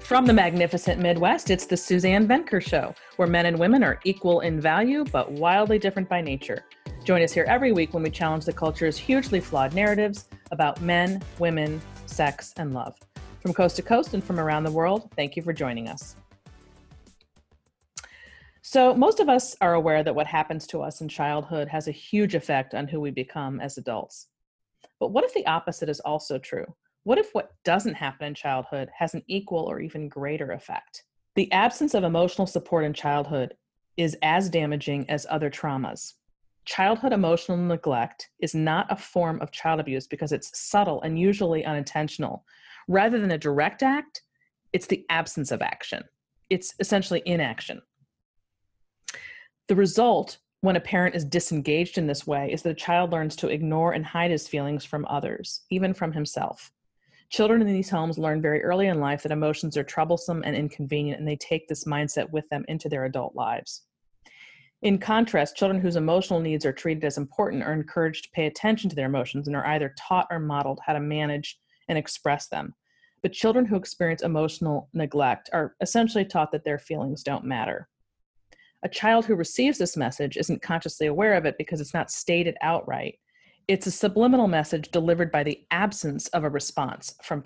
From the magnificent Midwest, it's the Suzanne Venker Show, where men and women are equal in value, but wildly different by nature. Join us here every week when we challenge the culture's hugely flawed narratives about men, women, sex, and love. From coast to coast and from around the world, thank you for joining us. So most of us are aware that what happens to us in childhood has a huge effect on who we become as adults. But what if the opposite is also true? What if what doesn't happen in childhood has an equal or even greater effect? The absence of emotional support in childhood is as damaging as other traumas. Childhood emotional neglect is not a form of child abuse because it's subtle and usually unintentional. Rather than a direct act, it's the absence of action. It's essentially inaction. The result when a parent is disengaged in this way is that a child learns to ignore and hide his feelings from others, even from himself. Children in these homes learn very early in life that emotions are troublesome and inconvenient, and they take this mindset with them into their adult lives. In contrast, children whose emotional needs are treated as important are encouraged to pay attention to their emotions and are either taught or modeled how to manage and express them. But children who experience emotional neglect are essentially taught that their feelings don't matter. A child who receives this message isn't consciously aware of it because it's not stated outright. It's a subliminal message delivered by the absence of a response from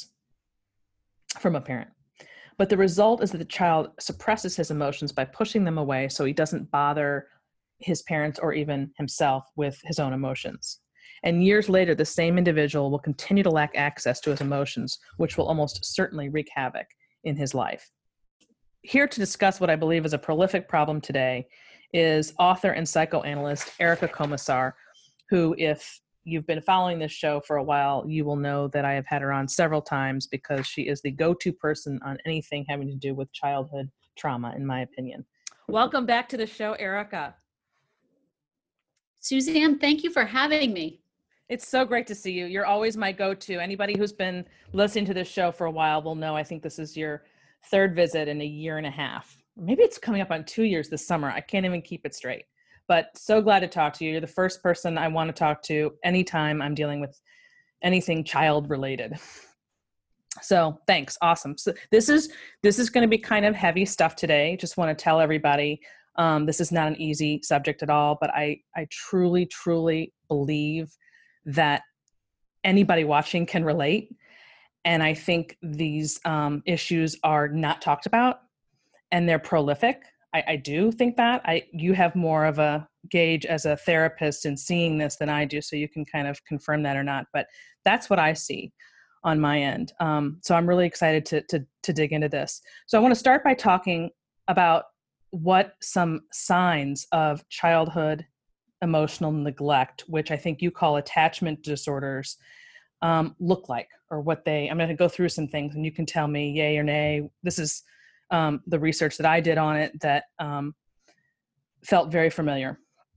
a parent. But the result is that the child suppresses his emotions by pushing them away so he doesn't bother his parents or even himself with his own emotions. And years later, the same individual will continue to lack access to his emotions, which will almost certainly wreak havoc in his life. Here to discuss what I believe is a prolific problem today is author and psychoanalyst Erica Komisar, who, if you've been following this show for a while, you will know that I have had her on several times because she is the go-to person on anything having to do with childhood trauma, in my opinion. Welcome back to the show, Erica. Suzanne, thank you for having me. It's so great to see you. You're always my go-to. Anybody who's been listening to this show for a while will know I think this is your third visit in a year and a half. Maybe it's coming up on 2 years this summer. I can't even keep it straight. But so glad to talk to you. You're the first person I want to talk to anytime I'm dealing with anything child related. So thanks. Awesome. So this is going to be kind of heavy stuff today. Just want to tell everybody this is not an easy subject at all, but I truly, truly believe that anybody watching can relate. And I think these issues are not talked about and they're prolific. I do think that. You have more of a gauge as a therapist in seeing this than I do, so you can kind of confirm that or not. But that's what I see on my end. So I'm really excited to dig into this. So I want to start by talking about what some signs of childhood emotional neglect, which I think you call attachment disorders, look like, or what I'm going to go through some things and you can tell me yay or nay. This is the research that I did on it that felt very familiar.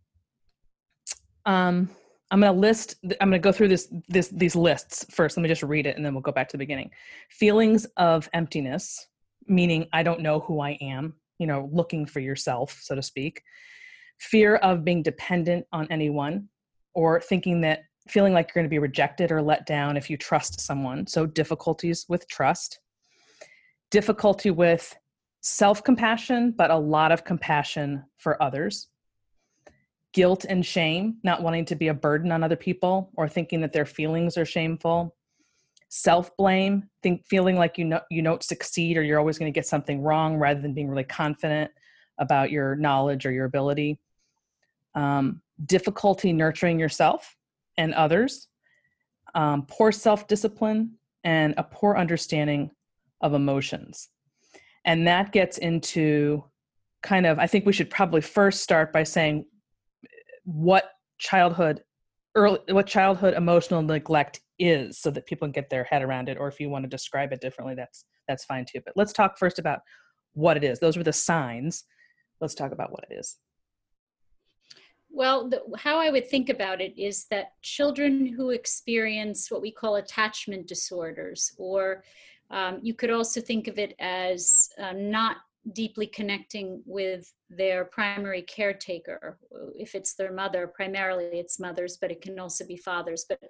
I'm going to go through these lists first. Let me just read it and then we'll go back to the beginning. Feelings of emptiness, meaning I don't know who I am, looking for yourself, so to speak. Fear of being dependent on anyone or feeling like you're going to be rejected or let down if you trust someone. So difficulties with trust, difficulty with self-compassion, but a lot of compassion for others, guilt and shame, not wanting to be a burden on other people or thinking that their feelings are shameful, self-blame, feeling like you don't succeed or you're always going to get something wrong rather than being really confident about your knowledge or your ability, difficulty nurturing yourself and others, poor self-discipline, and a poor understanding of emotions. And that gets into I think we should probably first start by saying what childhood emotional neglect is so that people can get their head around it. Or if you want to describe it differently, that's fine too. But let's talk first about what it is. Those were the signs. Let's talk about what it is. Well, how I would think about it is that children who experience what we call attachment disorders, or you could also think of it as not deeply connecting with their primary caretaker. If it's their mother, primarily it's mothers, but it can also be fathers. But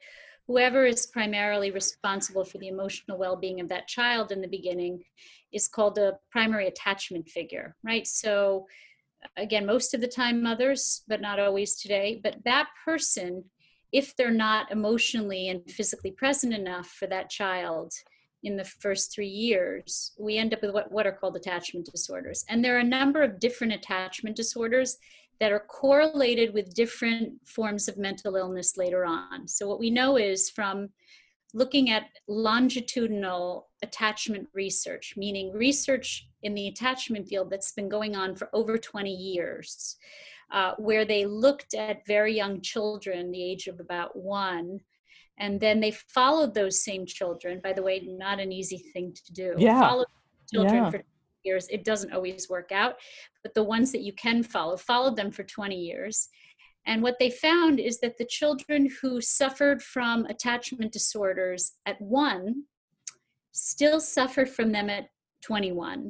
whoever is primarily responsible for the emotional well-being of that child in the beginning is called a primary attachment figure, right? So again, most of the time mothers, but not always today, but that person, if they're not emotionally and physically present enough for that child in the first 3 years, we end up with what are called attachment disorders. And there are a number of different attachment disorders that are correlated with different forms of mental illness later on. So what we know is from looking at longitudinal attachment research, meaning research in the attachment field that's been going on for over 20 years, where they looked at very young children, the age of about 1, and then they followed those same children. By the way, not an easy thing to do. Yeah. Follow children Yeah. for years. It doesn't always work out, but the ones that you can follow, followed them for 20 years. And what they found is that the children who suffered from attachment disorders at 1 still suffered from them at 21.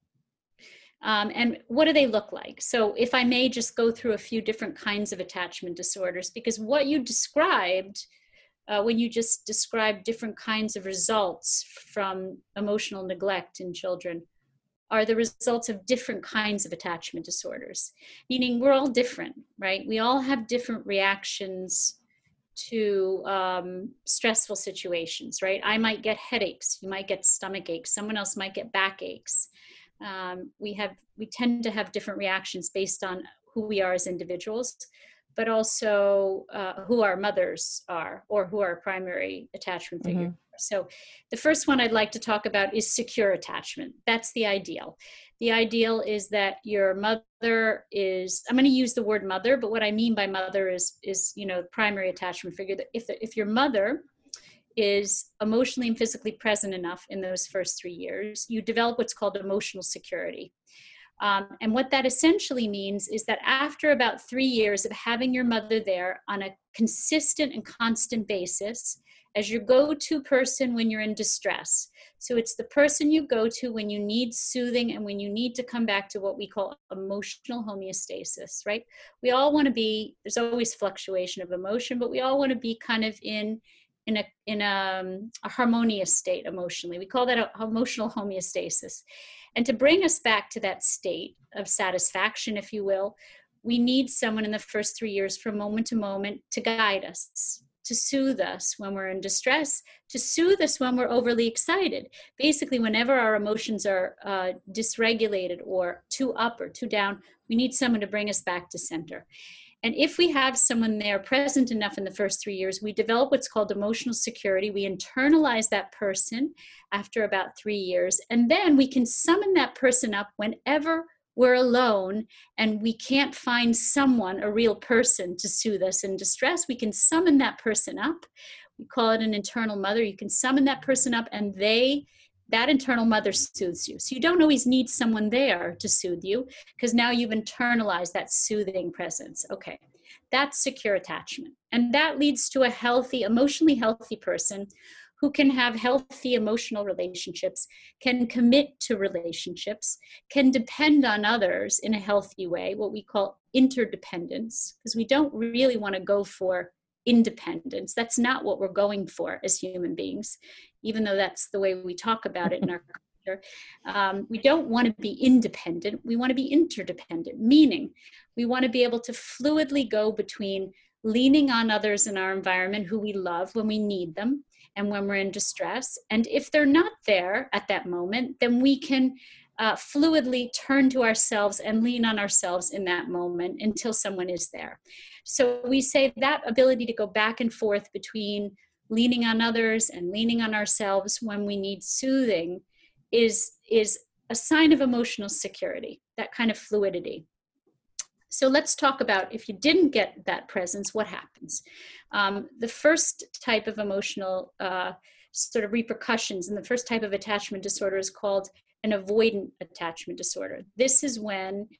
And what do they look like? So if I may just go through a few different kinds of attachment disorders, because what you described, when you just described different kinds of results from emotional neglect in children, are the results of different kinds of attachment disorders, meaning we're all different, right? We all have different reactions to stressful situations, right? I might get headaches, you might get stomach aches, someone else might get back aches. We tend to have different reactions based on who we are as individuals, but also who our mothers are or who our primary attachment figure. Mm-hmm. So the first one I'd like to talk about is secure attachment. That's the ideal. The ideal is that your mother is, I'm going to use the word mother, but what I mean by mother is primary attachment figure. That if your mother is emotionally and physically present enough in those first 3 years, you develop what's called emotional security. And what that essentially means is that after about 3 years of having your mother there on a consistent and constant basis, as your go-to person when you're in distress. So it's the person you go to when you need soothing and when you need to come back to what we call emotional homeostasis, right? We all want to be, there's always fluctuation of emotion, but we all want to be kind of in a harmonious state emotionally. We call that a emotional homeostasis. And to bring us back to that state of satisfaction, if you will, we need someone in the first 3 years from moment to moment to guide us, to soothe us when we're in distress, to soothe us when we're overly excited. Basically, whenever our emotions are dysregulated or too up or too down, we need someone to bring us back to center. And if we have someone there present enough in the first 3 years, we develop what's called emotional security. We internalize that person after about 3 years, and then we can summon that person up whenever we're alone and we can't find someone, a real person, to soothe us in distress. We can summon that person up. We call it an internal mother. You can summon that person up and that internal mother soothes you. So you don't always need someone there to soothe you because now you've internalized that soothing presence. Okay, that's secure attachment. And that leads to a healthy, emotionally healthy person who can have healthy emotional relationships, can commit to relationships, can depend on others in a healthy way, what we call interdependence, because we don't really want to go for independence. That's not what we're going for as human beings, even though that's the way we talk about it in our culture. We don't want to be independent. We want to be interdependent, meaning we want to be able to fluidly go between leaning on others in our environment who we love when we need them and when we're in distress. And if they're not there at that moment, then we can fluidly turn to ourselves and lean on ourselves in that moment until someone is there. So we say that ability to go back and forth between leaning on others and leaning on ourselves when we need soothing is a sign of emotional security, that kind of fluidity. So let's talk about if you didn't get that presence, what happens? The first type of emotional sort of repercussions and the first type of attachment disorder is called an avoidant attachment disorder. This is when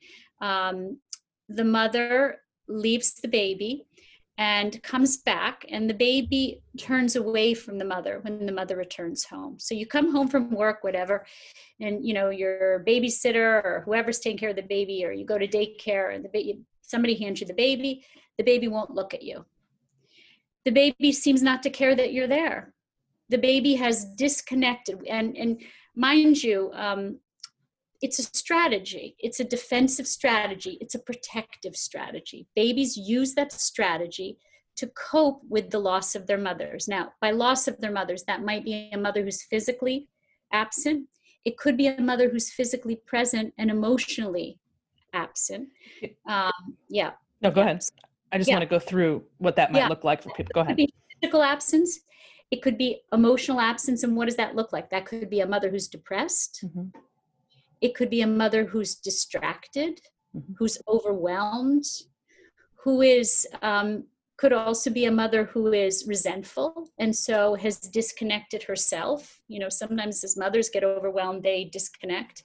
the mother leaves the baby and comes back and the baby turns away from the mother when the mother returns home. So you come home from work, whatever, and your babysitter or whoever's taking care of the baby, or you go to daycare and somebody hands you the baby won't look at you. The baby seems not to care that you're there. The baby has disconnected. And mind you, it's a strategy. It's a defensive strategy. It's a protective strategy. Babies use that strategy to cope with the loss of their mothers. Now, by loss of their mothers, that might be a mother who's physically absent. It could be a mother who's physically present and emotionally absent. Yeah. No, go ahead. I just want to go through what that might look like for people. Go ahead. It could be physical absence. It could be emotional absence. And what does that look like? That could be a mother who's depressed. Mm-hmm. It could be a mother who's distracted, mm-hmm. who's overwhelmed, who is, could also be a mother who is resentful and so has disconnected herself. You know, sometimes as mothers get overwhelmed, they disconnect.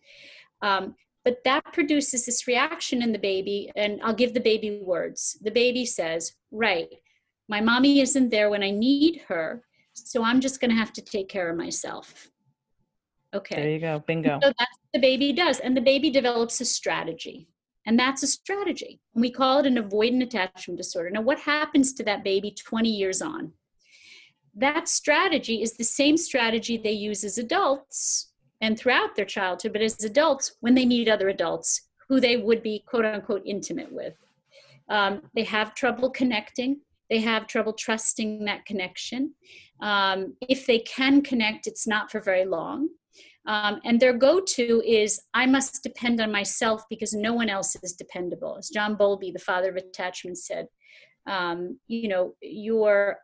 But that produces this reaction in the baby, and I'll give the baby words. The baby says, right, my mommy isn't there when I need her, so I'm just going to have to take care of myself. Okay. There you go. Bingo. So that's what the baby does. And the baby develops a strategy. And that's a strategy. We call it an avoidant attachment disorder. Now, what happens to that baby 20 years on? That strategy is the same strategy they use as adults and throughout their childhood, but as adults, when they meet other adults who they would be, quote unquote, intimate with. They have trouble connecting. They have trouble trusting that connection. If they can connect, it's not for very long. And their go-to is, I must depend on myself because no one else is dependable. As John Bowlby, the father of attachment, said, you know, your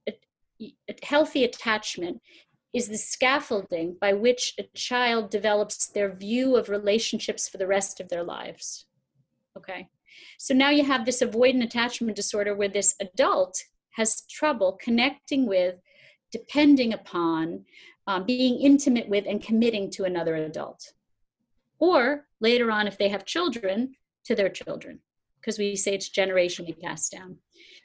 healthy attachment is the scaffolding by which a child develops their view of relationships for the rest of their lives. Okay. So now you have this avoidant attachment disorder where this adult has trouble connecting with, depending upon, being intimate with, and committing to another adult. Or later on, if they have children, to their children, because we say it's generationally passed down.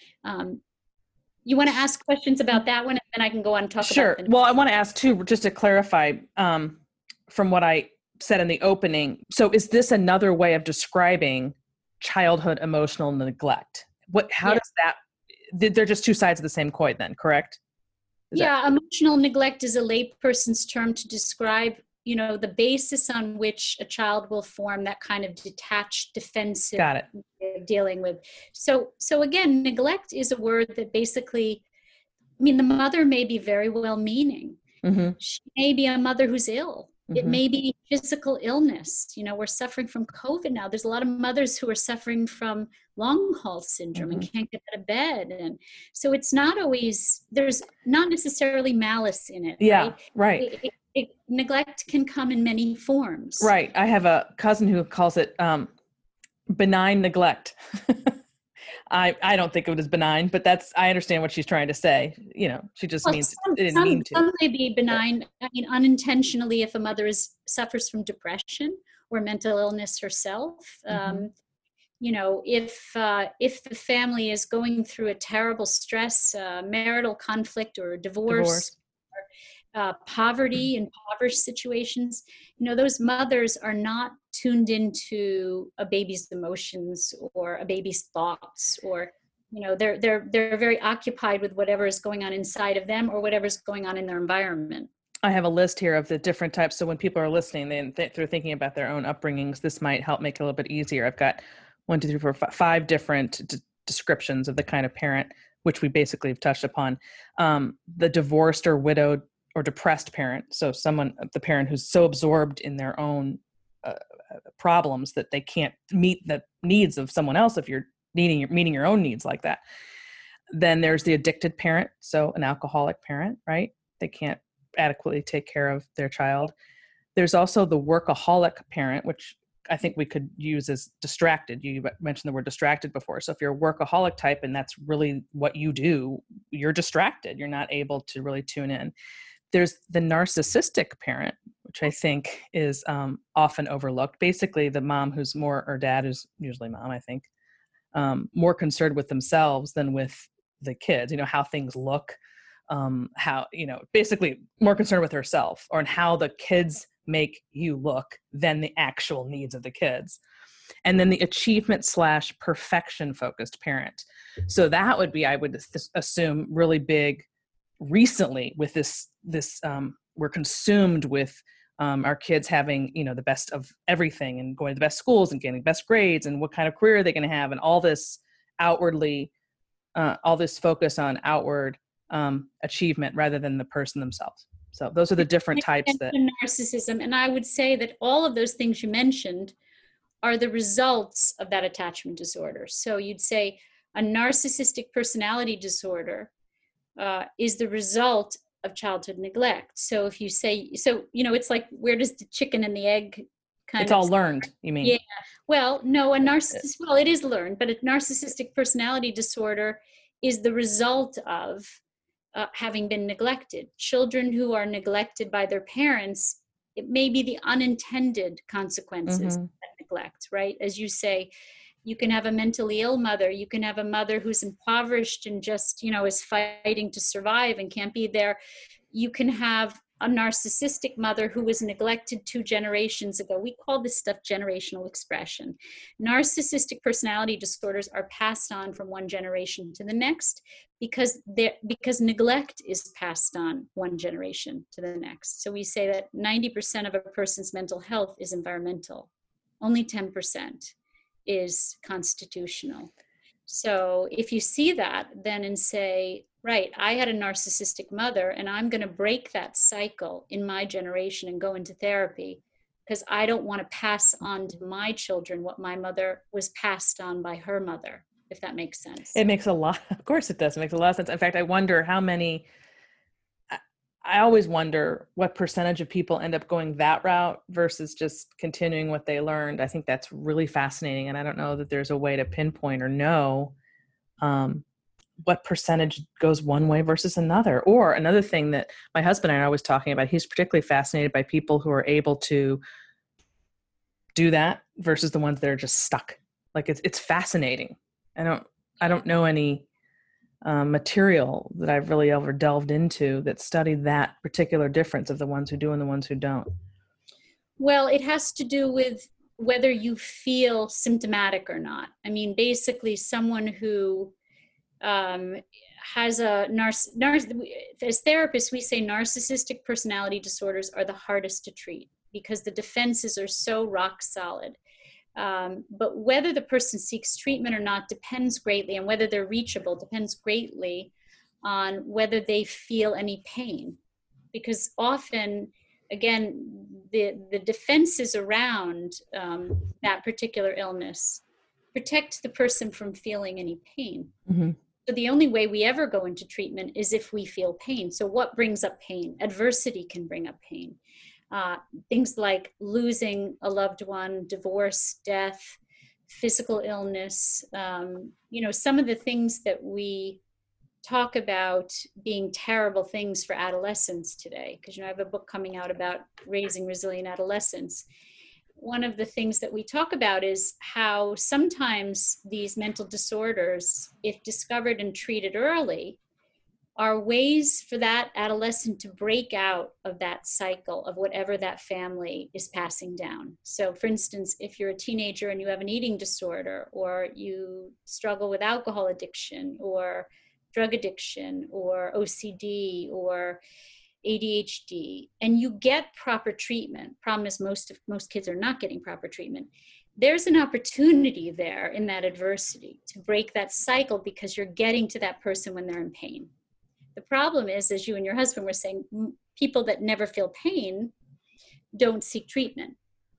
You want to ask questions about that one, and then I can go on and talk about it. Sure. Well, I want to ask too, just to clarify from what I said in the opening. So is this another way of describing childhood emotional neglect? How does that, they're just two sides of the same coin then, correct? Emotional neglect is a layperson's term to describe, you know, the basis on which a child will form that kind of detached, defensive way of dealing with. So again, neglect is a word that basically, I mean, the mother may be very well-meaning. Mm-hmm. She may be a mother who's ill. Mm-hmm. It may be physical illness. You know, we're suffering from COVID now. There's a lot of mothers who are suffering from long haul syndrome mm-hmm. and can't get out of bed. And so it's not always, there's not necessarily malice in it. Yeah, right. Neglect can come in many forms. Right. I have a cousin who calls it benign neglect. I don't think of it as benign, but I understand what she's trying to say. You know, she just means it didn't mean to. Some may be benign. I mean, unintentionally, if a mother suffers from depression or mental illness herself, mm-hmm. You know, if the family is going through a terrible stress, marital conflict or divorce. Or, poverty and impoverished situations, you know, those mothers are not tuned into a baby's emotions or a baby's thoughts, or, you know, they're very occupied with whatever is going on inside of them or whatever's going on in their environment. I have a list here of the different types. So when people are listening, they're thinking about their own upbringings. This might help make it a little bit easier. I've got 5 different descriptions of the kind of parent, which we basically have touched upon. The divorced or widowed or depressed parent. So the parent who's so absorbed in their own problems that they can't meet the needs of someone else if you're meeting your own needs like that. Then there's the addicted parent. So an alcoholic parent, right? They can't adequately take care of their child. There's also the workaholic parent, which I think we could use as distracted. You mentioned the word distracted before. So if you're a workaholic type and that's really what you do, you're distracted. You're not able to really tune in. There's the narcissistic parent, which I think is often overlooked. Basically, the mom or dad who's usually mom, I think, more concerned with themselves than with the kids, you know, how things look, how, you know, basically more concerned with herself or how the kids make you look than the actual needs of the kids. And then the achievement / perfection focused parent. So that would be, I would assume, really big recently with this, we're consumed with our kids having, the best of everything and going to the best schools and getting the best grades and what kind of career are they going to have, and all this outwardly, all this focus on outward achievement rather than the person themselves. So those are the different types that narcissism. And I would say that all of those things you mentioned are the results of that attachment disorder. So you'd say a narcissistic personality disorder is the result of childhood neglect. So if you say, it's like, where does the chicken and the egg kind it's of... all learned, you mean? Yeah. Well, no, it is learned, but a narcissistic personality disorder is the result of having been neglected. Children who are neglected by their parents, it may be the unintended consequences of that neglect, right? As you say, you can have a mentally ill mother. You can have a mother who's impoverished and just, is fighting to survive and can't be there. You can have a narcissistic mother who was neglected 2 generations ago. We call this stuff generational expression. Narcissistic personality disorders are passed on from one generation to the next because neglect is passed on one generation to the next. So we say that 90% of a person's mental health is environmental. Only 10% is constitutional. So if you see that then and say, right, I had a narcissistic mother and I'm going to break that cycle in my generation and go into therapy because I don't want to pass on to my children what my mother was passed on by her mother, if that makes sense. It makes of course it does. It makes a lot of sense. In fact, I wonder I always wonder what percentage of people end up going that route versus just continuing what they learned. I think that's really fascinating. And I don't know that there's a way to pinpoint or know what percentage goes one way versus another. Or another thing that my husband and I are always talking about, he's particularly fascinated by people who are able to do that versus the ones that are just stuck. Like it's fascinating. I don't know any material that I've really ever delved into that studied that particular difference of the ones who do and the ones who don't. Well, it has to do with whether you feel symptomatic or not. I mean, basically someone who has a as therapists, we say narcissistic personality disorders are the hardest to treat because the defenses are so rock solid. But whether the person seeks treatment or not depends greatly, and whether they're reachable depends greatly on whether they feel any pain. Because often, again, the defenses around that particular illness protect the person from feeling any pain. Mm-hmm. So the only way we ever go into treatment is if we feel pain. So what brings up pain? Adversity can bring up pain. Things like losing a loved one, divorce, death, physical illness, some of the things that we talk about being terrible things for adolescents today. Because, I have a book coming out about raising resilient adolescents. One of the things that we talk about is how sometimes these mental disorders, if discovered and treated early, are ways for that adolescent to break out of that cycle of whatever that family is passing down. So for instance, if you're a teenager and you have an eating disorder, or you struggle with alcohol addiction or drug addiction or OCD or ADHD, and you get proper treatment, problem is most kids are not getting proper treatment. There's an opportunity there in that adversity to break that cycle because you're getting to that person when they're in pain. The problem is, as you and your husband were saying, people that never feel pain don't seek treatment.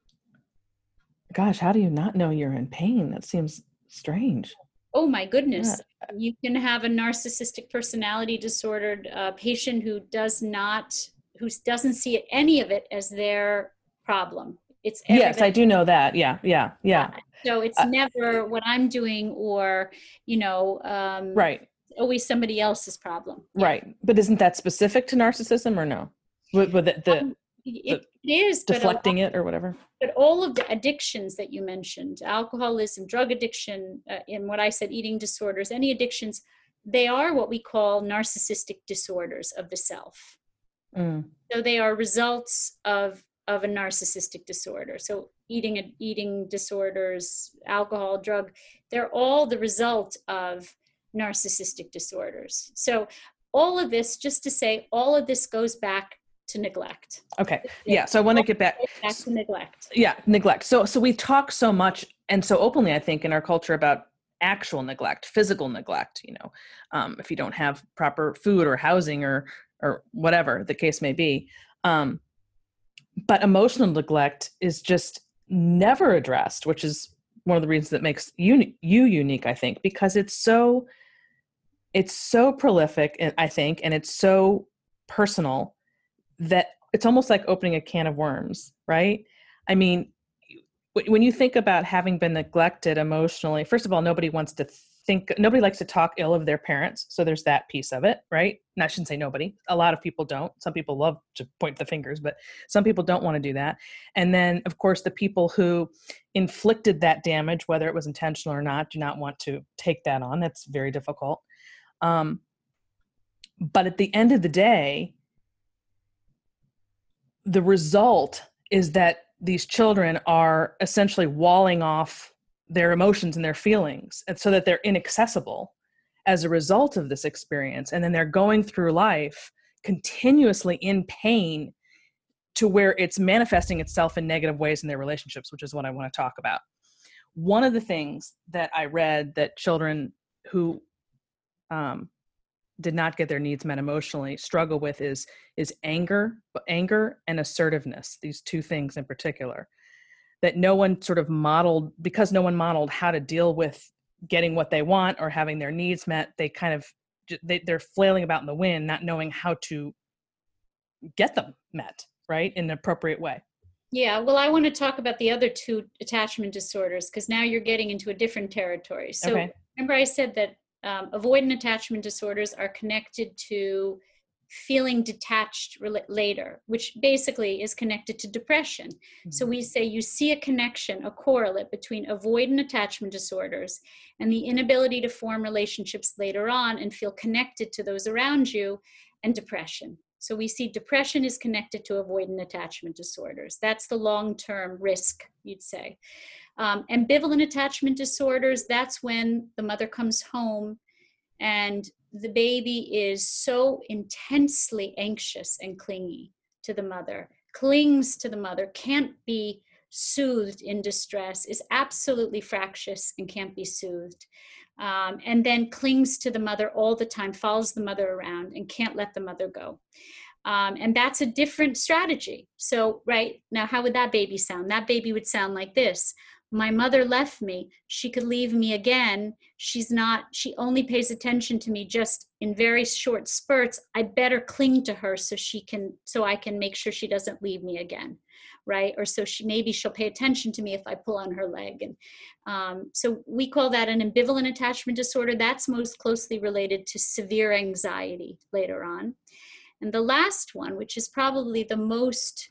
Gosh, how do you not know you're in pain? That seems strange. Oh my goodness. Yeah. You can have a narcissistic personality disordered patient who doesn't see any of it as their problem. It's yes, I do know that. Yeah. So it's never what I'm doing, or right. Always somebody else's problem. Yeah. Right. But isn't that specific to narcissism or no? With it is deflecting it or whatever. But all of the addictions that you mentioned, alcoholism, drug addiction, and what I said, eating disorders, any addictions, they are what we call narcissistic disorders of the self. So they are results of of a narcissistic disorder. So eating disorders, alcohol, drug, they're all the result of narcissistic disorders. So all of this, just to say, all of this goes back to neglect. Okay. Yeah. So I want to get back to neglect. Yeah. Neglect. So we talk so much and so openly, I think, in our culture about actual neglect, physical neglect, if you don't have proper food or housing or whatever the case may be. But emotional neglect is just never addressed, which is one of the reasons that makes you unique, I think, because it's so prolific, I think, and it's so personal that it's almost like opening a can of worms, right? I mean, when you think about having been neglected emotionally, first of all, nobody likes to talk ill of their parents. So there's that piece of it, right? And I shouldn't say nobody. A lot of people don't. Some people love to point the fingers, but some people don't want to do that. And then, of course, the people who inflicted that damage, whether it was intentional or not, do not want to take that on. That's very difficult. But at the end of the day, the result is that these children are essentially walling off their emotions and their feelings, and so that they're inaccessible as a result of this experience. And then they're going through life continuously in pain to where it's manifesting itself in negative ways in their relationships, which is what I want to talk about. One of the things that I read that children who did not get their needs met emotionally struggle with is anger and assertiveness. These two things in particular, that no one sort of modeled, because no one modeled how to deal with getting what they want or having their needs met. They kind of, they're flailing about in the wind, not knowing how to get them met, right, in an appropriate way. Yeah, well, I want to talk about the other two attachment disorders, because now you're getting into a different territory. So okay. Remember I said that avoidant attachment disorders are connected to feeling detached later, which basically is connected to depression. Mm-hmm. So we say you see a connection, a correlate between avoidant attachment disorders and the inability to form relationships later on and feel connected to those around you, and depression. So we see depression is connected to avoidant attachment disorders. That's the long-term risk, you'd say. Ambivalent attachment disorders, that's when the mother comes home and the baby is so intensely anxious and clingy to the mother, clings to the mother, can't be soothed in distress, is absolutely fractious and can't be soothed. And then clings to the mother all the time, follows the mother around and can't let the mother go. And that's a different strategy. So, right now, how would that baby sound? That baby would sound like this. My mother left me. She could leave me again. She only pays attention to me just in very short spurts. I better cling to her so I can make sure she doesn't leave me again, right? Or so maybe she'll pay attention to me if I pull on her leg. And so we call that an ambivalent attachment disorder. That's most closely related to severe anxiety later on. And the last one, which is probably the most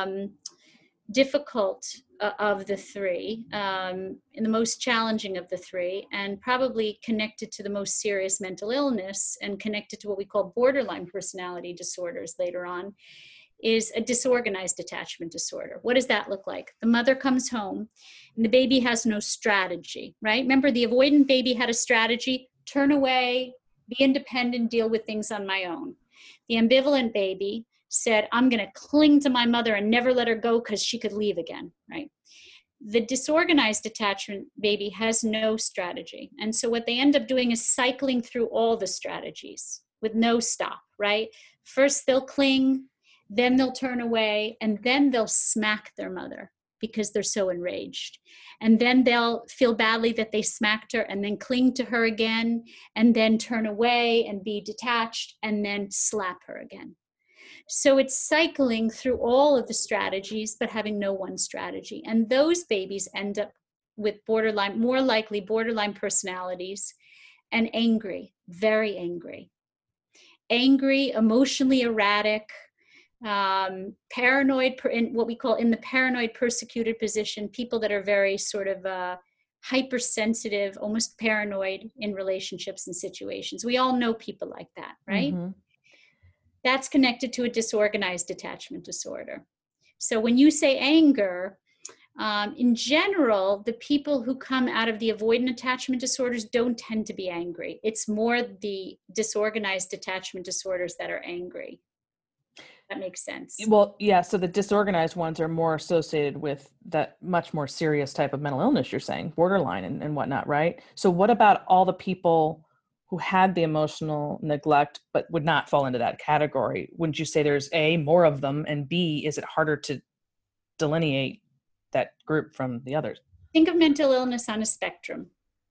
difficult of the three, and the most challenging of the three, and probably connected to the most serious mental illness and connected to what we call borderline personality disorders later on, is a disorganized attachment disorder. What does that look like? The mother comes home and the baby has no strategy, right? Remember, the avoidant baby had a strategy: turn away, be independent, deal with things on my own. The ambivalent baby said, I'm going to cling to my mother and never let her go because she could leave again, right? The disorganized attachment baby has no strategy. And so what they end up doing is cycling through all the strategies with no stop, right? First they'll cling, then they'll turn away, and then they'll smack their mother because they're so enraged. And then they'll feel badly that they smacked her and then cling to her again, and then turn away and be detached and then slap her again. So it's cycling through all of the strategies, but having no one strategy. And those babies end up with more likely borderline personalities, and angry, very angry, emotionally erratic, paranoid, in what we call in the paranoid persecuted position, people that are very sort of hypersensitive, almost paranoid in relationships and situations. We all know people like that, right? Mm-hmm. That's connected to a disorganized attachment disorder. So when you say anger, in general, the people who come out of the avoidant attachment disorders don't tend to be angry. It's more the disorganized attachment disorders that are angry. That makes sense. Well, yeah. So the disorganized ones are more associated with that much more serious type of mental illness, you're saying, borderline and whatnot, right? So what about all the people who had the emotional neglect but would not fall into that category? Wouldn't you say there's A, more of them, and B, is it harder to delineate that group from the others? Think of mental illness on a spectrum.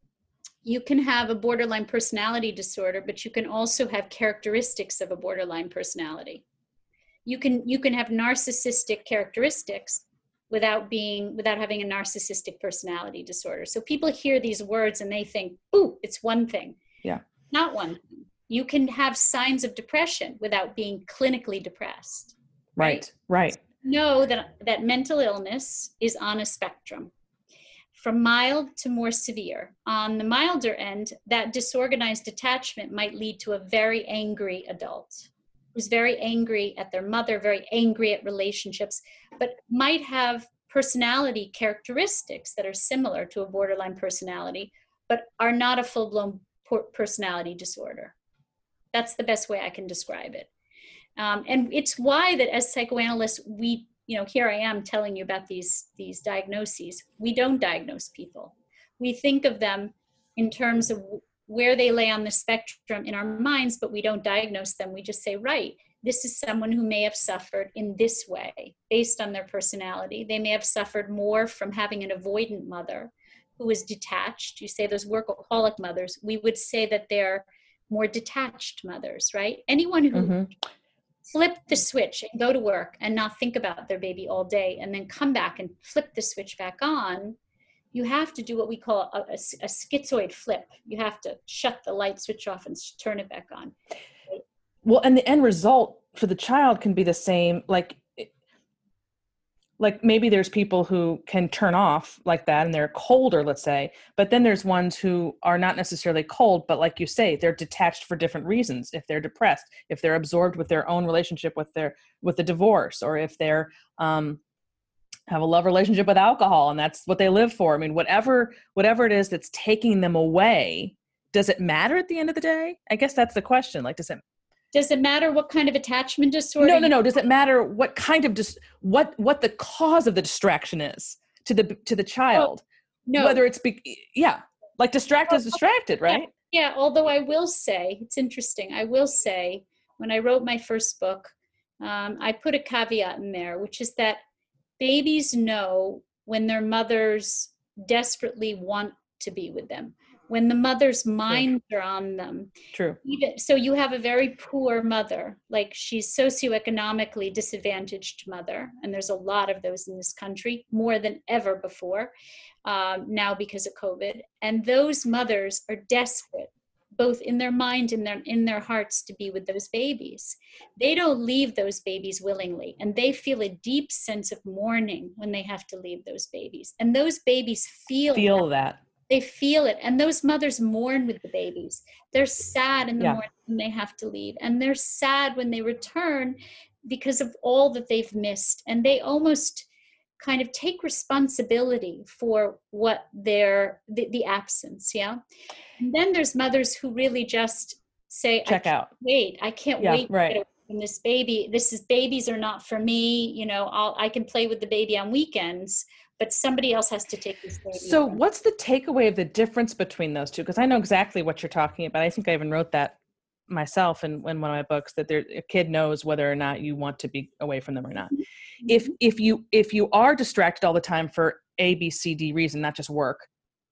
You can have a borderline personality disorder, but you can also have characteristics of a borderline personality. You can have narcissistic characteristics without having a narcissistic personality disorder. So people hear these words and they think, "Ooh, it's one thing." Yeah. Not one thing. You can have signs of depression without being clinically depressed. Right. Right. Know that mental illness is on a spectrum from mild to more severe. On the milder end, that disorganized attachment might lead to a very angry adult who's very angry at their mother, very angry at relationships, but might have personality characteristics that are similar to a borderline personality, but are not a full-blown personality disorder. That's the best way I can describe it. And it's why that as psychoanalysts, we, here I am telling you about these diagnoses. We don't diagnose people. We think of them in terms of where they lay on the spectrum in our minds, but we don't diagnose them. We just say, right, this is someone who may have suffered in this way based on their personality. They may have suffered more from having an avoidant mother who is detached. You say those workaholic mothers. We would say that they're more detached mothers, right? Anyone who flip the switch and go to work and not think about their baby all day and then come back and flip the switch back on, you have to do what we call a schizoid flip. You have to shut the light switch off and turn it back on. Well, and the end result for the child can be the same. Like maybe there's people who can turn off like that and they're colder, let's say, but then there's ones who are not necessarily cold, but like you say, they're detached for different reasons. If they're depressed, if they're absorbed with their own relationship with the divorce, or if they're, have a love relationship with alcohol and that's what they live for. I mean, whatever it is that's taking them away, does it matter at the end of the day? I guess that's the question. Like, does it matter what kind of attachment disorder? No. Does it matter what kind of what the cause of the distraction is to the child? No. Whether it's like distracted is distracted, right? Yeah. Although I will say, it's interesting. I will say, when I wrote my first book, I put a caveat in there, which is that babies know when their mothers desperately want to be with them, when the mother's minds are on them. True. So you have a very poor mother, like she's socioeconomically disadvantaged mother, and there's a lot of those in this country, more than ever before, now because of COVID. And those mothers are desperate, both in their mind and in their hearts, to be with those babies. They don't leave those babies willingly, and they feel a deep sense of mourning when they have to leave those babies. And those babies feel that. They feel it. And those mothers mourn with the babies. They're sad in the morning when they have to leave. And they're sad when they return because of all that they've missed. And they almost kind of take responsibility for what the absence. Yeah. And then there's mothers who really just say, check out. I can't wait to get away from this baby. Babies are not for me. I can play with the baby on weekends, but somebody else has to take this baby. So what's the takeaway of the difference between those two? Because I know exactly what you're talking about. I think I even wrote that myself in one of my books, that a kid knows whether or not you want to be away from them or not. Mm-hmm. If you are distracted all the time for A, B, C, D reason, not just work,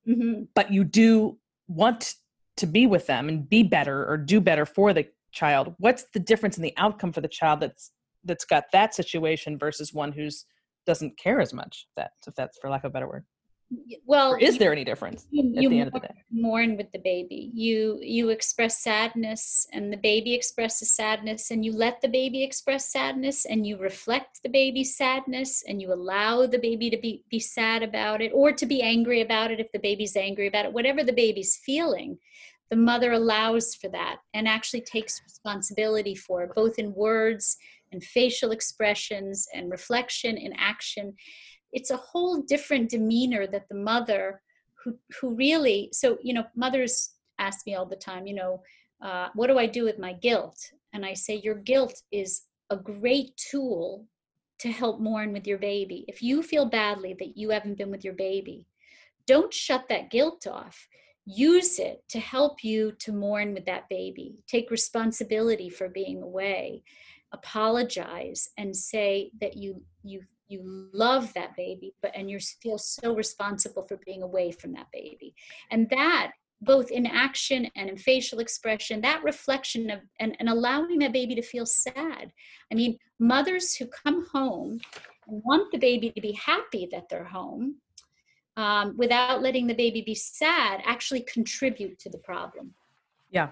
but you do want to be with them and be better or do better for the child, what's the difference in the outcome for the child that's got that situation versus one who's doesn't care as much, if that's for lack of a better word? Well, or is there any difference at the end of the day? Mourn with the baby. You express sadness, and the baby expresses sadness, and you let the baby express sadness, and you reflect the baby's sadness, and you allow the baby to be sad about it, or to be angry about it if the baby's angry about it. Whatever the baby's feeling, the mother allows for that and actually takes responsibility for it, both in words and facial expressions and reflection and action. It's a whole different demeanor that the mother who really, so, mothers ask me all the time, what do I do with my guilt? And I say, your guilt is a great tool to help mourn with your baby. If you feel badly that you haven't been with your baby, don't shut that guilt off. Use it to help you to mourn with that baby. Take responsibility for being away. Apologize and say that you love that baby, and you feel so responsible for being away from that baby. And that, both in action and in facial expression, that reflection of and allowing that baby to feel sad. I mean, mothers who come home and want the baby to be happy that they're home, without letting the baby be sad, actually contribute to the problem. Yeah.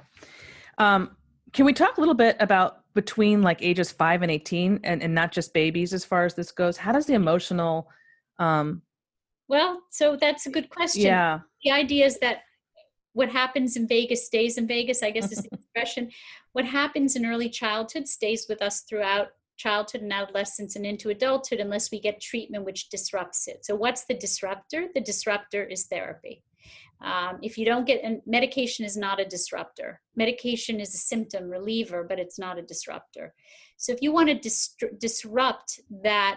Can we talk a little bit about between like ages 5 and 18 and not just babies as far as this goes? How does the emotional... Well, so that's a good question. Yeah. The idea is that what happens in Vegas stays in Vegas, I guess is the expression. What happens in early childhood stays with us throughout childhood and adolescence and into adulthood, unless we get treatment which disrupts it. So what's the disruptor? The disruptor is therapy. If you don't get, and medication is not a disruptor. Medication is a symptom reliever, but it's not a disruptor. So if you want to disrupt that,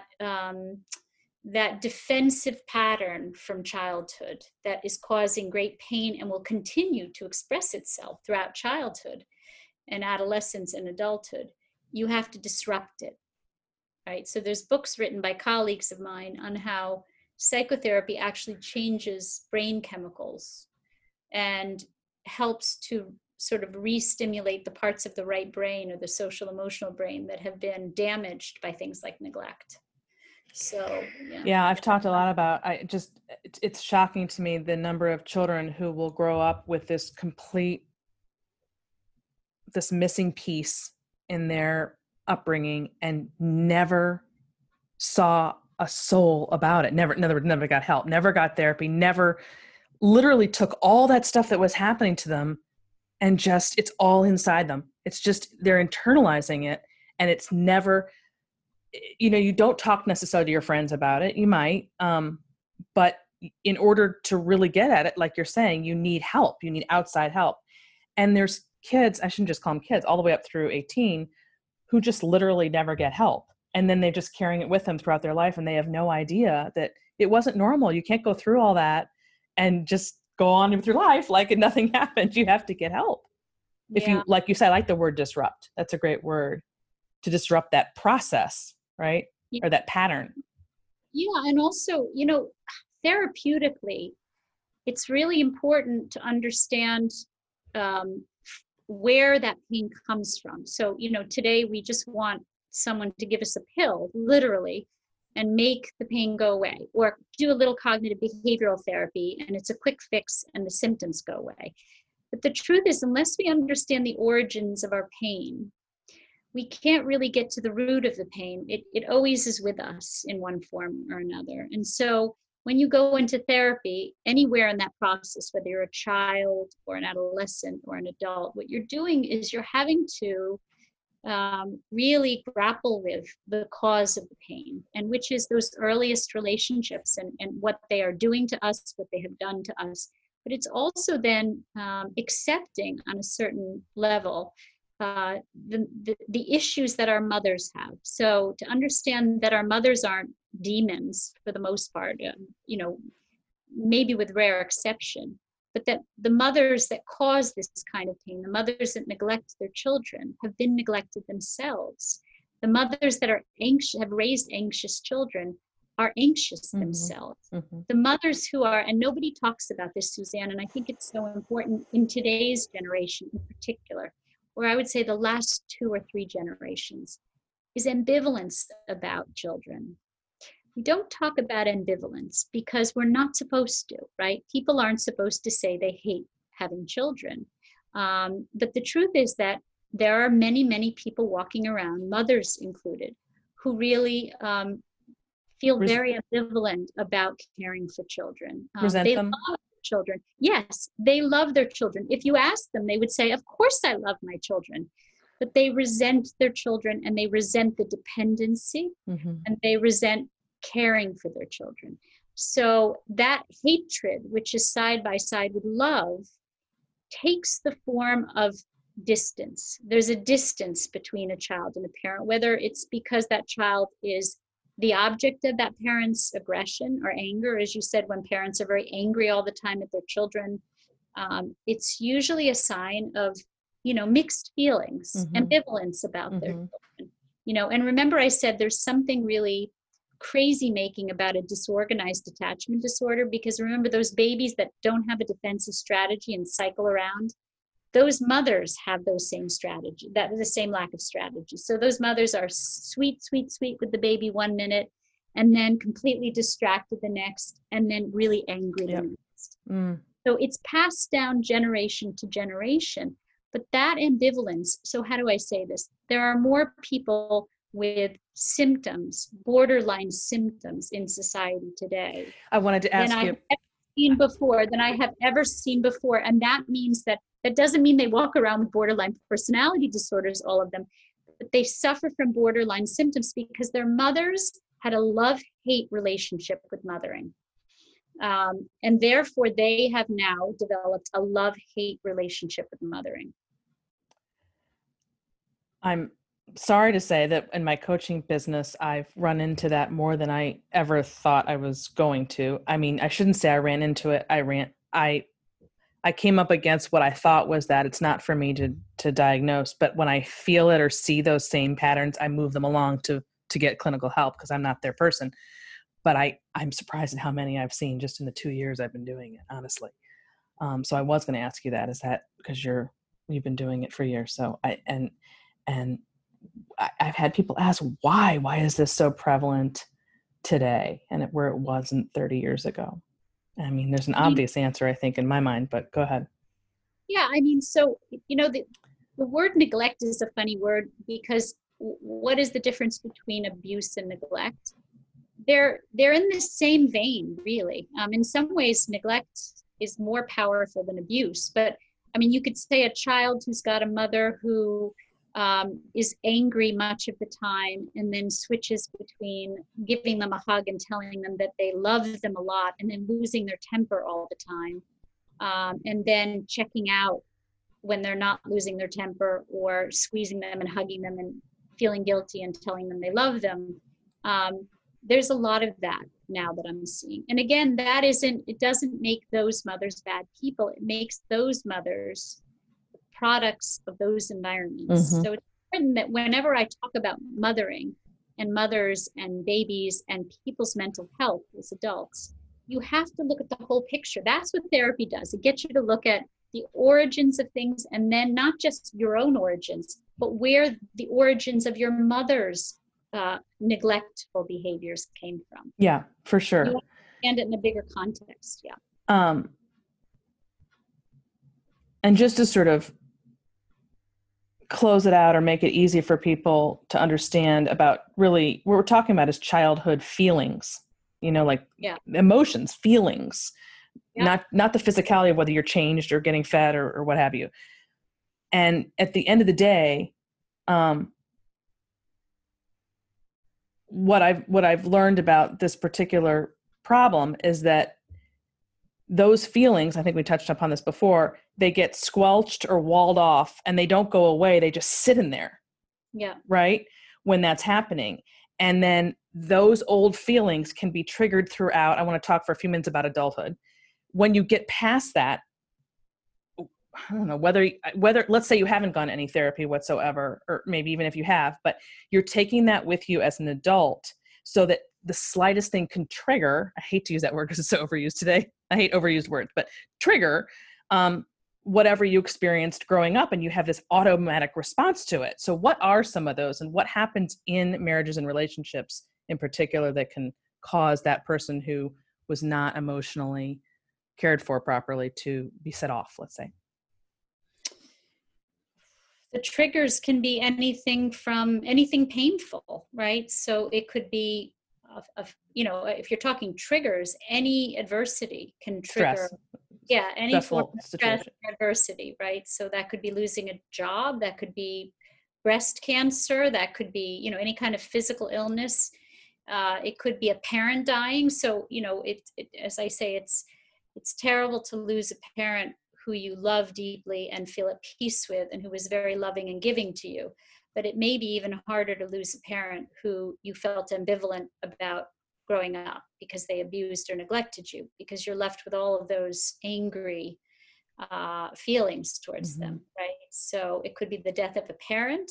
that defensive pattern from childhood that is causing great pain and will continue to express itself throughout childhood and adolescence and adulthood, you have to disrupt it, right? So there's books written by colleagues of mine on how psychotherapy actually changes brain chemicals and helps to sort of re-stimulate the parts of the right brain or the social emotional brain that have been damaged by things like neglect. So, yeah, I've talked a lot about, it's shocking to me the number of children who will grow up with this missing piece in their upbringing and never saw a soul about it. Never got help, never got therapy, never literally took all that stuff that was happening to them and just, it's all inside them. It's just, they're internalizing it, and it's never, you don't talk necessarily to your friends about it. You might, but in order to really get at it, like you're saying, you need help, you need outside help. And there's kids, I shouldn't just call them kids, all the way up through 18, who just literally never get help. And then they're just carrying it with them throughout their life, and they have no idea that it wasn't normal. You can't go through all that and just go on with your life like nothing happened. You have to get help. Yeah. If you, like you said, I like the word disrupt. That's a great word, to disrupt that process, right? Yeah. Or that pattern. Yeah. And also, therapeutically, it's really important to understand where that pain comes from. So, today we just want someone to give us a pill, literally, and make the pain go away, or do a little cognitive behavioral therapy, and it's a quick fix and the symptoms go away. But the truth is, unless we understand the origins of our pain, we can't really get to the root of the pain. It always is with us in one form or another. And so when you go into therapy, anywhere in that process, whether you're a child or an adolescent or an adult, what you're doing is you're having to really grapple with the cause of the pain, and which is those earliest relationships and what they are doing to us, what they have done to us. But it's also then accepting on a certain level the issues that our mothers have. So to understand that our mothers aren't demons for the most part, maybe with rare exception, but that the mothers that cause this kind of pain, the mothers that neglect their children, have been neglected themselves. The mothers that are anxious, have raised anxious children, are anxious themselves. Mm-hmm. The mothers who are, and nobody talks about this, Suzanne, and I think it's so important in today's generation in particular, or I would say the last 2 or 3 generations, is ambivalence about children. We don't talk about ambivalence because we're not supposed to, right? People aren't supposed to say they hate having children. But the truth is that there are many, many people walking around, mothers included, who really feel very ambivalent about caring for children. They love children. Yes, they love their children. If you ask them, they would say, of course I love my children. but they resent their children, and they resent the dependency, and they resent caring for their children. So that hatred, which is side by side with love, takes the form of distance. There's a distance between a child and a parent, whether it's because that child is the object of that parent's aggression or anger. As you said, when parents are very angry all the time at their children, it's usually a sign of, mixed feelings, ambivalence about their children. And remember I said there's something really crazy making about a disorganized attachment disorder, because remember, those babies that don't have a defensive strategy and cycle around, those mothers have those same strategy, the same lack of strategy. So those mothers are sweet, sweet, sweet with the baby 1 minute, and then completely distracted the next, and then really angry the next. So it's passed down generation to generation. But that ambivalence, so how do I say this? There are more people with symptoms, borderline symptoms in society today. I wanted to ask you. Than I have ever seen before. And that means that doesn't mean they walk around with borderline personality disorders, all of them, but they suffer from borderline symptoms because their mothers had a love-hate relationship with mothering. And therefore, they have now developed a love-hate relationship with mothering. I'm sorry to say that in my coaching business, I've run into that more than I ever thought I was going to. I mean, I shouldn't say I ran into it. I came up against what I thought was that it's not for me to diagnose, but when I feel it or see those same patterns, I move them along to get clinical help because I'm not their person. But I'm surprised at how many I've seen just in the 2 years I've been doing it, honestly. So I was going to ask you that, is that because you've been doing it for years? So I've had people ask, why is this so prevalent today and where it wasn't 30 years ago? I mean, there's an obvious answer, I think, in my mind, but go ahead. Yeah, I mean, so, the word neglect is a funny word, because what is the difference between abuse and neglect? They're in the same vein, really. In some ways, neglect is more powerful than abuse. But, I mean, you could say a child who's got a mother who is angry much of the time, and then switches between giving them a hug and telling them that they love them a lot, and then losing their temper all the time, and then checking out when they're not losing their temper, or squeezing them and hugging them and feeling guilty and telling them they love them. There's a lot of that now that I'm seeing. And again, it doesn't make those mothers bad people. It makes those mothers products of those environments. So it's important that whenever I talk about mothering and mothers and babies and people's mental health as adults, you have to look at the whole picture. That's what therapy does. It gets you to look at the origins of things, and then not just your own origins, but where the origins of your mother's neglectful behaviors came from. Yeah, for sure. You understand it in a bigger context. Yeah. And just to sort of close it out or make it easy for people to understand about really what we're talking about is childhood feelings, like emotions, feelings, not the physicality of whether you're changed or getting fed or what have you. And at the end of the day, what I've learned about this particular problem is that those feelings, I think we touched upon this before, they get squelched or walled off, and they don't go away. They just sit in there. Yeah. Right? When that's happening. And then those old feelings can be triggered throughout. I want to talk for a few minutes about adulthood. When you get past that, I don't know, whether let's say you haven't gone to any therapy whatsoever, or maybe even if you have, but you're taking that with you as an adult so that the slightest thing can trigger, I hate to use that word because it's so overused today. I hate overused words, but trigger whatever you experienced growing up, and you have this automatic response to it. So what are some of those, and what happens in marriages and relationships in particular that can cause that person who was not emotionally cared for properly to be set off, let's say? The triggers can be anything painful, right? So it could be, if you're talking triggers, any adversity can trigger. Stress. Yeah, any Stressful form of stress situation. or adversity, right? So that could be losing a job, that could be breast cancer. That could be, any kind of physical illness. It could be a parent dying. So, as I say, it's terrible to lose a parent who you love deeply and feel at peace with and who is very loving and giving to you. But it may be even harder to lose a parent who you felt ambivalent about growing up because they abused or neglected you, because you're left with all of those angry feelings towards them, right? So it could be the death of a parent.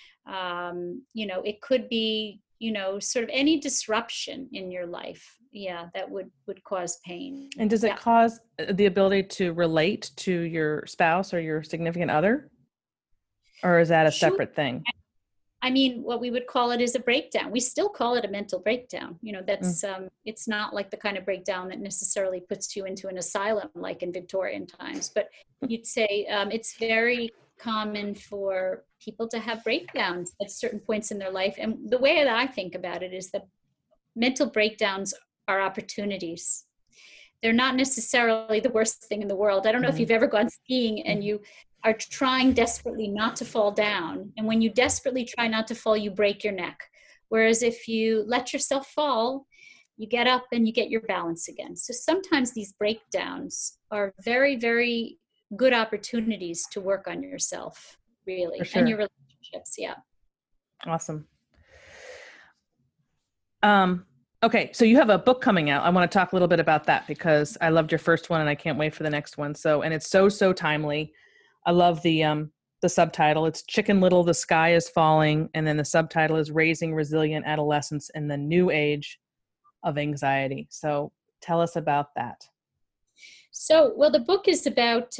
It could be, sort of any disruption in your life. Yeah, that would cause pain. And does it cause the ability to relate to your spouse or your significant other? Or is that a separate thing? I mean, what we would call it is a breakdown. We still call it a mental breakdown. That's it's not like the kind of breakdown that necessarily puts you into an asylum like in Victorian times. But you'd say it's very common for people to have breakdowns at certain points in their life. And the way that I think about it is that mental breakdowns are opportunities. They're not necessarily the worst thing in the world. I don't know if you've ever gone skiing and you are trying desperately not to fall down. And when you desperately try not to fall, you break your neck. Whereas if you let yourself fall, you get up and you get your balance again. So sometimes these breakdowns are very, very good opportunities to work on yourself, really, and your relationships. Yeah. Awesome. Okay, so you have a book coming out. I want to talk a little bit about that because I loved your first one and I can't wait for the next one. So, and it's so timely. I love the subtitle. It's Chicken Little, The Sky is Falling. And then the subtitle is Raising Resilient Adolescents in the New Age of Anxiety. So tell us about that. So, well, the book is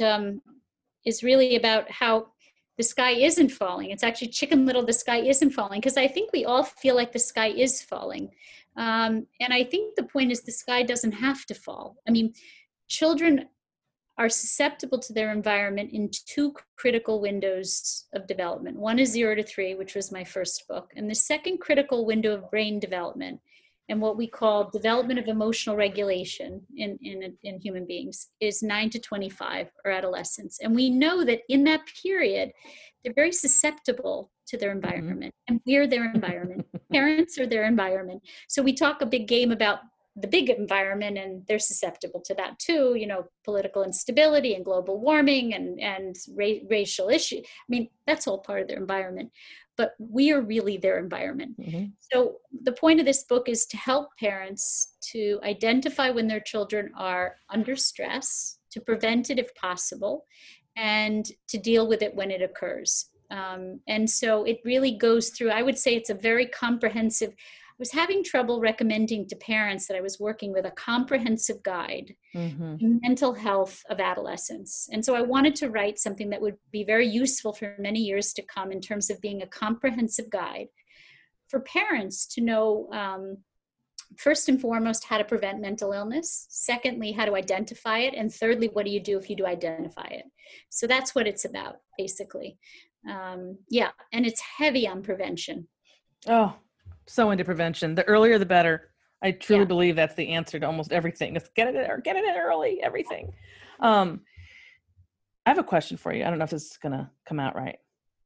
really about how the sky isn't falling. It's actually Chicken Little, the sky isn't falling, because I think we all feel like the sky is falling. And I think the point is the sky doesn't have to fall. I mean, children are susceptible to their environment in two critical windows of development. One is 0 to 3, which was my first book. And the second critical window of brain development and what we call development of emotional regulation in human beings is 9 to 25, or adolescence. And we know that in that period, they're very susceptible to their environment, and we're their environment. Parents are their environment. So we talk a big game about the big environment, and they're susceptible to that too, political instability and global warming and racial issues. I mean, that's all part of their environment, but we are really their environment. So the point of this book is to help parents to identify when their children are under stress, to prevent it if possible, and to deal with it when it occurs. And so it really goes through, I would say it's a very comprehensive. I was having trouble recommending to parents that I was working with a comprehensive guide in mental health of adolescents. And so I wanted to write something that would be very useful for many years to come in terms of being a comprehensive guide for parents to know, first and foremost, how to prevent mental illness. Secondly, how to identify it. And thirdly, what do you do if you do identify it? So that's what it's about, basically. And it's heavy on prevention. Oh, so into prevention. The earlier, the better. I truly believe that's the answer to almost everything. Just get it in early, everything. I have a question for you. I don't know if this is going to come out right.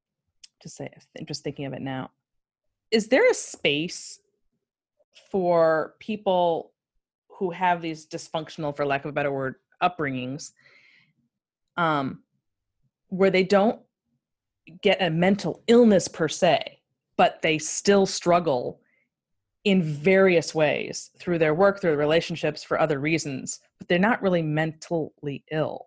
I'm just thinking of it now. Is there a space for people who have these dysfunctional, for lack of a better word, upbringings, where they don't get a mental illness per se, but they still struggle in various ways through their work, through their relationships, for other reasons, but they're not really mentally ill?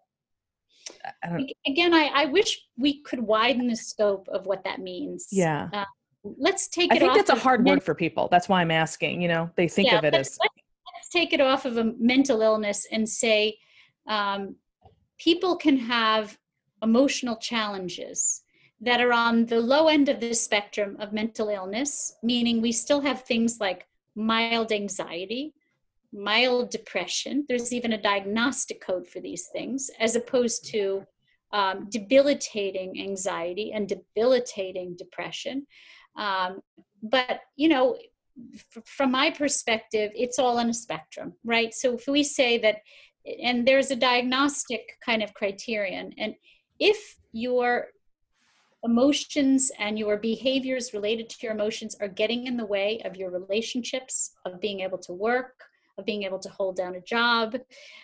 I wish we could widen the scope of what that means. Yeah. Let's take it off. I think that's a hard word for people. That's why I'm asking, they think of it as. Let's take it off of a mental illness and say people can have emotional challenges that are on the low end of the spectrum of mental illness, meaning we still have things like mild anxiety, mild depression. There's even a diagnostic code for these things, as opposed to debilitating anxiety and debilitating depression. But, from my perspective, it's all on a spectrum, right? So if we say that, and there's a diagnostic kind of criterion, and if you're emotions and your behaviors related to your emotions are getting in the way of your relationships, of being able to work, of being able to hold down a job,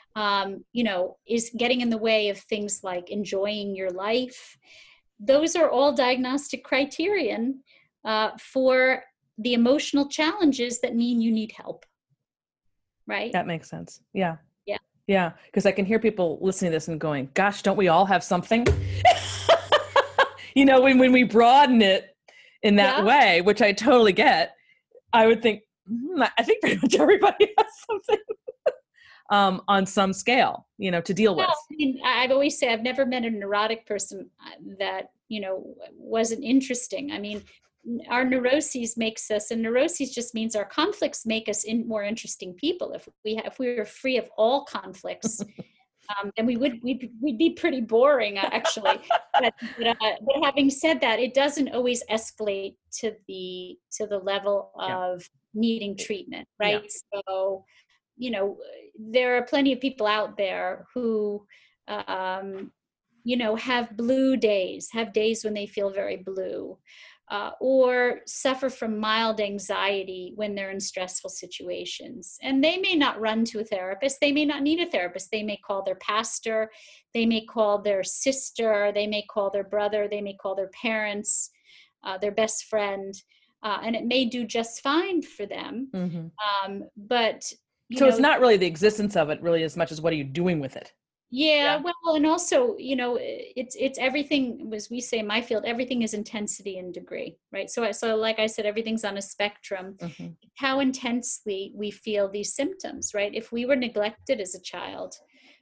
is getting in the way of things like enjoying your life. Those are all diagnostic criterion for the emotional challenges that mean you need help. Right? That makes sense. Yeah. Yeah. Yeah. Because I can hear people listening to this and going, gosh, don't we all have something? When we broaden it in that way, which I totally get, I would think, I think pretty much everybody has something on some scale, to deal with. I mean, I've always said I've never met a neurotic person that, wasn't interesting. I mean, our neuroses makes us, and neuroses just means our conflicts make us more interesting people. If we were free of all conflicts, then we'd be pretty boring, actually. but having said that, it doesn't always escalate to the level of needing treatment, right? Yeah. So, there are plenty of people out there who, have blue days, have days when they feel very blue. Or suffer from mild anxiety when they're in stressful situations. And they may not run to a therapist. They may not need a therapist. They may call their pastor. They may call their sister. They may call their brother. They may call their parents, their best friend. And it may do just fine for them. Mm-hmm. But so it's not really the existence of it really as much as what are you doing with it? Yeah, well, and also, it's everything, as we say in my field, everything is intensity and degree, right? So like I said, everything's on a spectrum. Mm-hmm. How intensely we feel these symptoms, right? If we were neglected as a child,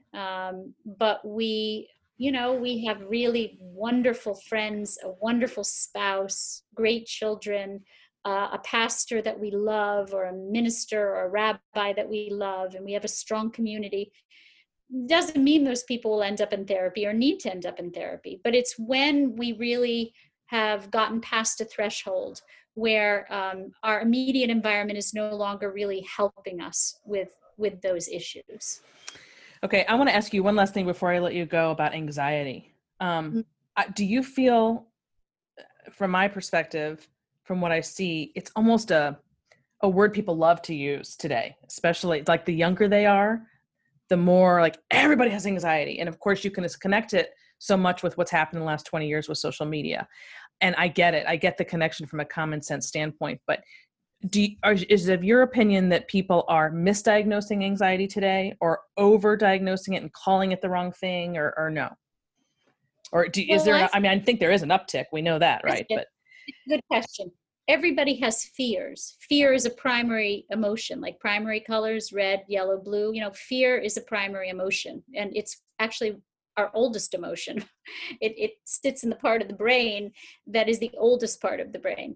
but we have really wonderful friends, a wonderful spouse, great children, a pastor that we love, or a minister or a rabbi that we love, and we have a strong community, doesn't mean those people will end up in therapy or need to end up in therapy. But it's when we really have gotten past a threshold where our immediate environment is no longer really helping us with those issues. Okay, I want to ask you one last thing before I let you go about anxiety. Do you feel, from my perspective, from what I see, it's almost a word people love to use today, especially like the younger they are, the more like everybody has anxiety. And of course you can just connect it so much with what's happened in the last 20 years with social media. And I get it. I get the connection from a common sense standpoint, but is it of your opinion that people are misdiagnosing anxiety today or over-diagnosing it and calling it the wrong thing or no? Or I think there is an uptick. We know that, right? But good question. Everybody has fears. Fear is a primary emotion, like primary colors, red, yellow, blue. Fear is a primary emotion, and it's actually our oldest emotion. It sits in the part of the brain that is the oldest part of the brain.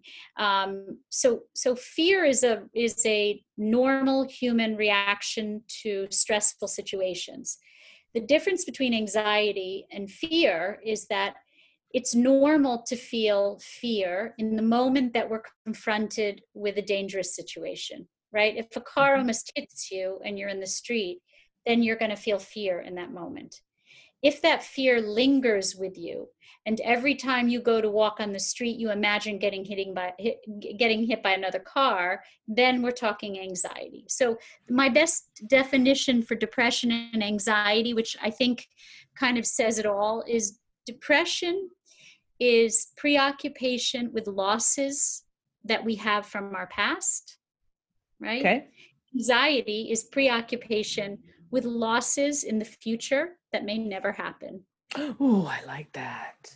So fear is a normal human reaction to stressful situations. The difference between anxiety and fear is that it's normal to feel fear in the moment that we're confronted with a dangerous situation, right? If a car almost hits you and you're in the street, then you're going to feel fear in that moment. If that fear lingers with you, and every time you go to walk on the street, you imagine getting hit by another car, then we're talking anxiety. So my best definition for depression and anxiety, which I think kind of says it all, is depression is preoccupation with losses that we have from our past, right? Okay. Anxiety is preoccupation with losses in the future that may never happen. Oh, I like that.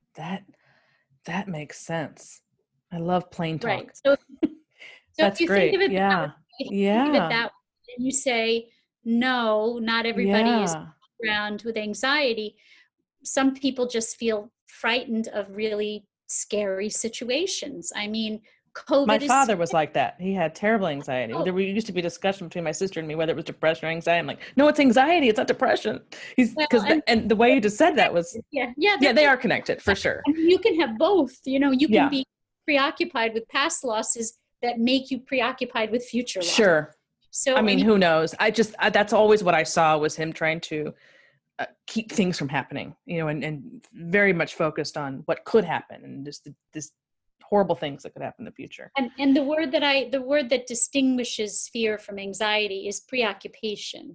That makes sense. I love plain talk. Right. So that's if you great. Think of it yeah. Think of it that way, and you say, no, not everybody is around with anxiety. Some people just feel frightened of really scary situations. I mean, COVID. My father was like that. He had terrible anxiety. There used to be discussion between my sister and me whether it was depression or anxiety. I'm like, no, it's anxiety. It's not depression. And the way you just said that was they are connected for sure. I mean, you can have both. You can be preoccupied with past losses that make you preoccupied with future losses. Sure. So I mean, who knows? That's always what I saw was him trying to keep things from happening, and very much focused on what could happen and just this horrible things that could happen in the future. And the word that distinguishes fear from anxiety is preoccupation,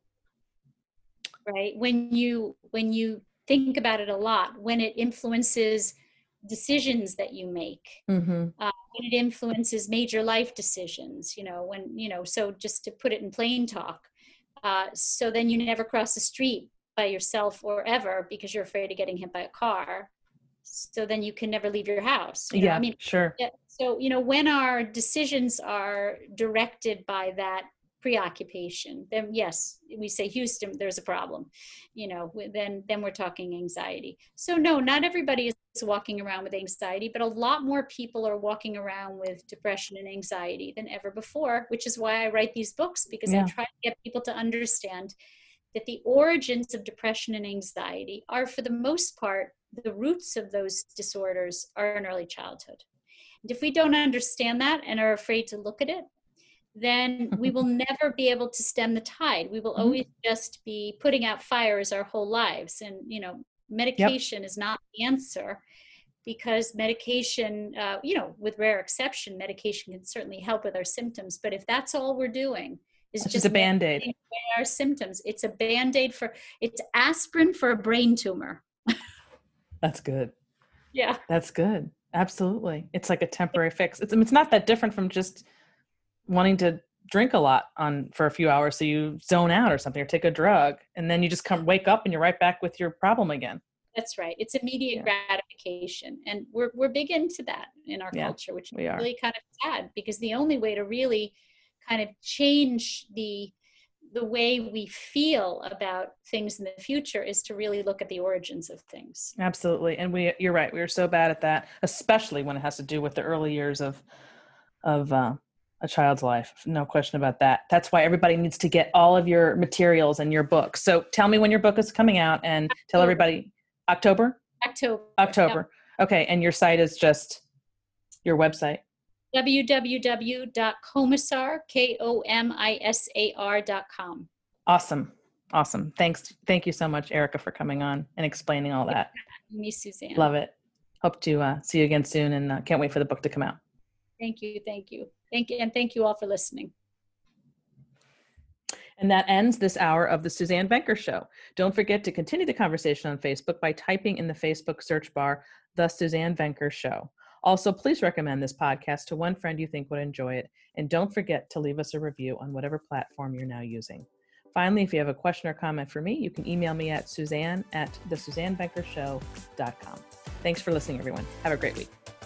right? When you think about it a lot, when it influences decisions that you make, when it influences major life decisions, so just to put it in plain talk, so then you never cross the street by yourself or ever because you're afraid of getting hit by a car. So then you can never leave your house. Sure. So, when our decisions are directed by that preoccupation, then yes, we say, Houston, there's a problem, then we're talking anxiety. So no, not everybody is walking around with anxiety, but a lot more people are walking around with depression and anxiety than ever before, which is why I write these books, because I try to get people to understand that the origins of depression and anxiety are, for the most part, the roots of those disorders are in early childhood. And if we don't understand that and are afraid to look at it, then we will never be able to stem the tide. We will always just be putting out fires our whole lives. And, medication is not the answer, because medication, with rare exception, medication can certainly help with our symptoms. But if that's all we're doing, it's just a Band-Aid. Our symptoms. It's a Band-Aid it's aspirin for a brain tumor. That's good. Yeah. That's good. Absolutely. It's like a temporary fix. It's not that different from just wanting to drink a lot for a few hours so you zone out or something, or take a drug, and then you just wake up and you're right back with your problem again. That's right. It's immediate gratification. And we're big into that in our culture, which is really kind of sad, because the only way to really kind of change the way we feel about things in the future is to really look at the origins of things. Absolutely. And you're right. We are so bad at that, especially when it has to do with the early years of a child's life. No question about that. That's why everybody needs to get all of your materials and your books. So tell me when your book is coming out, and tell everybody. October. Yeah. Okay. And your site is just your website. www.komisar.com. Awesome. Thank you so much, Erica, for coming on and explaining all that. Me, Suzanne. Love it. Hope to see you again soon, and can't wait for the book to come out. Thank you. And thank you all for listening. And that ends this hour of the Suzanne Venker Show. Don't forget to continue the conversation on Facebook by typing in the Facebook search bar, The Suzanne Venker Show. Also, please recommend this podcast to one friend you think would enjoy it. And don't forget to leave us a review on whatever platform you're now using. Finally, if you have a question or comment for me, you can email me at suzanne@thesuzannevenkershow.com. Thanks for listening, everyone. Have a great week.